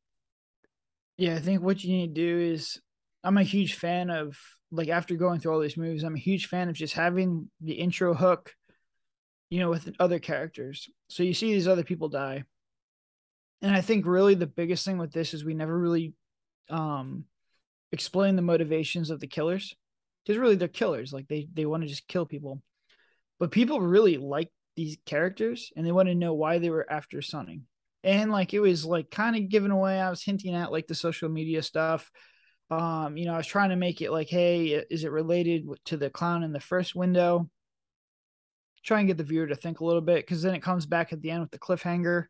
Yeah, I think what you need to do is, I'm a huge fan of, like, after going through all these movies, I'm a huge fan of just having the intro hook, you know, with other characters. So you see these other people die. And I think really the biggest thing with this is we never really um, explain the motivations of the killers. Because really they're killers. Like they, they want to just kill people. But people really like these characters and they want to know why they were after Sonny. And like, it was like kind of given away. I was hinting at like the social media stuff. Um, you know, I was trying to make it like, hey, is it related to the clown in the first window? Try and get the viewer to think a little bit, because then it comes back at the end with the cliffhanger.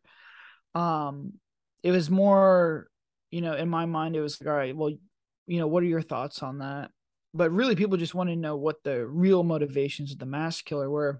Um, it was more, you know, in my mind, it was like, all right, well, you know, what are your thoughts on that? But really, people just want to know what the real motivations of the mass killer were.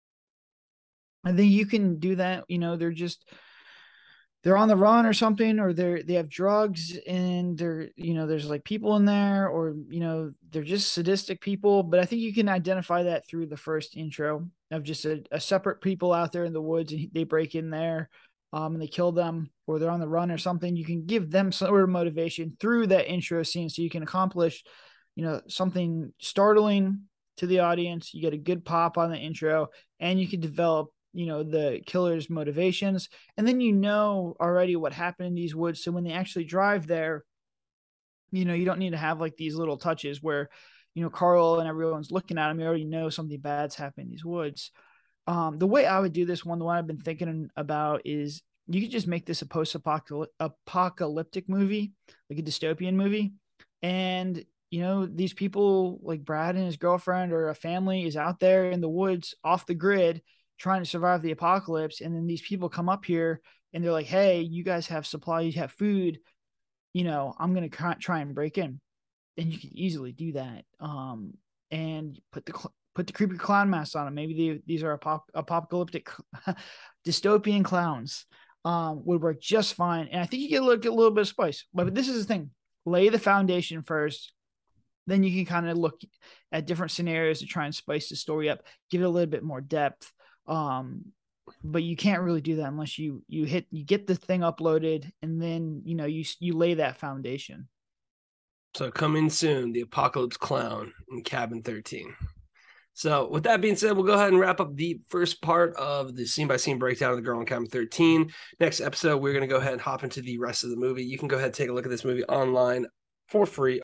I think you can do that. You know, they're just, they're on the run or something, or they're, they have drugs and they're, you know, there's like people in there, or, you know, they're just sadistic people. But I think you can identify that through the first intro of just a, a separate people out there in the woods, and they break in there um, and they kill them, or they're on the run or something. You can give them some sort of motivation through that intro scene, so you can accomplish, you know, something startling to the audience. You get a good pop on the intro, and you can develop, you know, the killer's motivations. And then, you know, already what happened in these woods. So when they actually drive there, you know, you don't need to have like these little touches where, you know, Carl and everyone's looking at him. You already know something bad's happened in these woods. Um, the way I would do this one, the one I've been thinking about is you could just make this a post-apocalyptic movie, like a dystopian movie. And, you know, these people like Brad and his girlfriend or a family is out there in the woods off the grid trying to survive the apocalypse. And then these people come up here and they're like, hey, you guys have supply, you have food, you know, I'm going to try and break in. And you can easily do that. Um, and put the, put the creepy clown mask on them. Maybe they, these are apop- apocalyptic dystopian clowns. Um, would work just fine. And I think you get a little, get a little bit of spice, but this is the thing, lay the foundation first. Then you can kind of look at different scenarios to try and spice the story up, give it a little bit more depth. Um, but you can't really do that unless you, you hit, you get the thing uploaded, and then, you know, you, you lay that foundation. So coming soon, the Apocalypse Clown in Cabin thirteen. So with that being said, we'll go ahead and wrap up the first part of the scene by scene breakdown of The Girl in Cabin thirteen. Next episode, we're going to go ahead and hop into the rest of the movie. You can go ahead and take a look at this movie online for free